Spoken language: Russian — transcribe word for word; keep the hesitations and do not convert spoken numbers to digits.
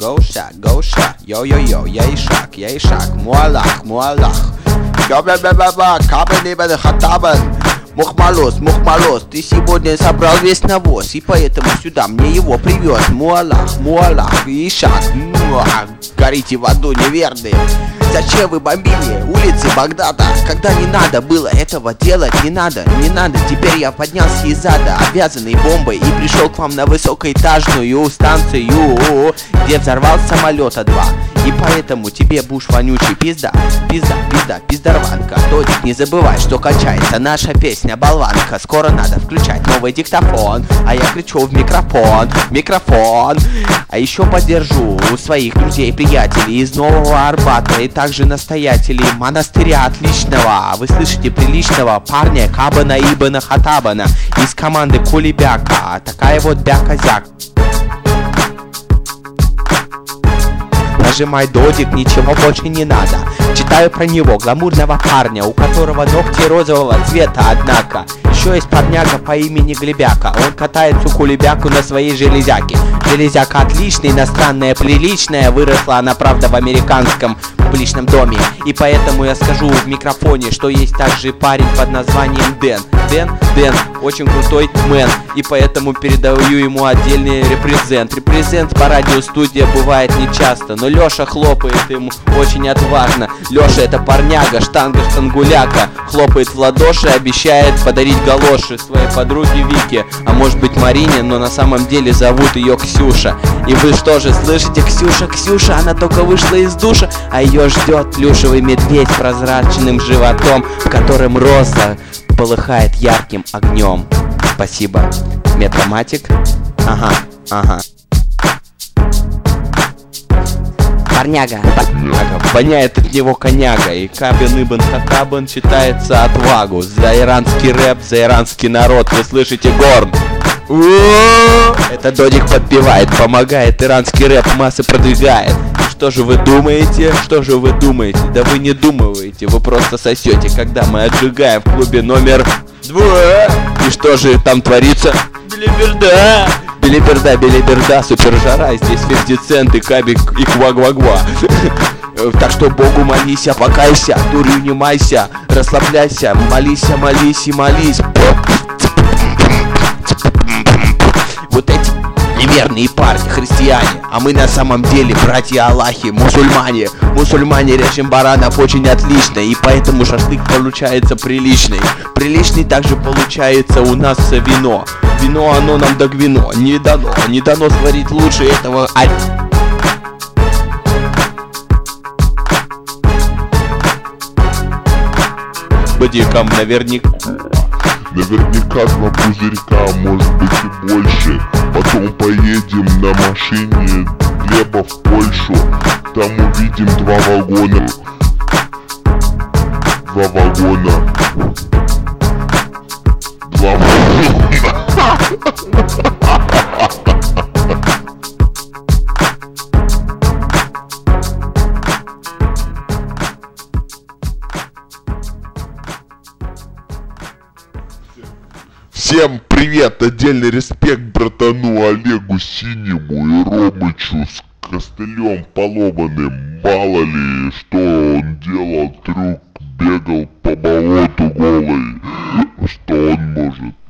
go shot, go shot. Йо-йо-йо, я Ишак, я Ишак. Муалах, муалах. Га-ба-ба-ба-ба, кабан-ибан, хатабан. Мухмалос, Мухмалос, ты сегодня собрал весь навоз, и поэтому сюда мне его привез. Муалах, Муалах, Ишак, муах, горите в аду неверные. Зачем вы бомбили улицы Багдада, когда не надо было этого делать? Не надо, не надо. Теперь я поднялся из ада, обвязанный бомбой, и пришел к вам на высокоэтажную станцию, где взорвался самолета два. И поэтому тебе, Буш вонючий, пизда, пизда, пизда, пиздарванка. Додик, не забывай, что качается наша песня болванка. Скоро надо включать новый диктофон, а я кричу в микрофон, микрофон. А еще поддержу своих друзей, приятелей из Нового Арбата, и также настоятелей монастыря отличного. Вы слышите, приличного парня Кабана Ибана Хатабана из команды Кулебяка. Такая вот бяка-зяк. Нажимай, Додик, ничего больше не надо. Читаю про него, гламурного парня, у которого ногти розового цвета, однако. Еще есть парняга по имени Глебяка. Он катает всю кулебяку на своей железяке. Железяка отличная, иностранная, приличная. Выросла она, правда, в американском публичном доме. И поэтому я скажу в микрофоне, что есть также парень под названием Дэн. Дэн, Дэн, очень крутой мэн. И поэтому передаю ему отдельный репрезент. Репрезент по радиостудии бывает нечасто, но Леша хлопает ему очень отважно. Леша это парняга, штанга штангуляка. Хлопает в ладоши, обещает подарить галоши своей подруге Вике, а может быть Марине, но на самом деле зовут ее Ксюша. И вы что же слышите? Ксюша, Ксюша, она только вышла из душа, а ее ждет плюшевый медведь с прозрачным животом, в котором роза полыхает ярким огнем. Спасибо, Метроматик. Ага, ага. Парняга, парняга, воняет от него коняга. И Кабан Ибн Хатабан читается отвагу. За иранский рэп, за иранский народ. Вы слышите, горн? Это Додик подпевает, помогает, иранский рэп массы продвигает. И что же вы думаете? Что же вы думаете? Да вы не думаете, вы просто сосете, когда мы отжигаем в клубе номер два. И что же там творится? Билиберда! Билиберда, билиберда, супер жара. Здесь фифти цент и Кабик и Ква-Гва-Гва. Так что Богу молись, покайся, дурью не майся, расслабляйся, молись, молись и молись. Вот эти неверные парни, христиане, а мы на самом деле братья Аллахи, мусульмане. Мусульмане режем баранов очень отлично, и поэтому шашлык получается приличный. Приличный также получается у нас вино. Вино оно нам до гвино не дано, не дано сварить лучше этого. Бодикам наверняка. Наверняка два пузырька, может быть и больше. Потом поедем на машине хлеба в Польшу. Там увидим два вагона. Два вагона. Два вагона. Всем привет! Отдельный респект братану Олегу Синему и Ромычу с костылем поломанным. Мало ли, что он делал трюк, бегал по болоту голый. Что он может?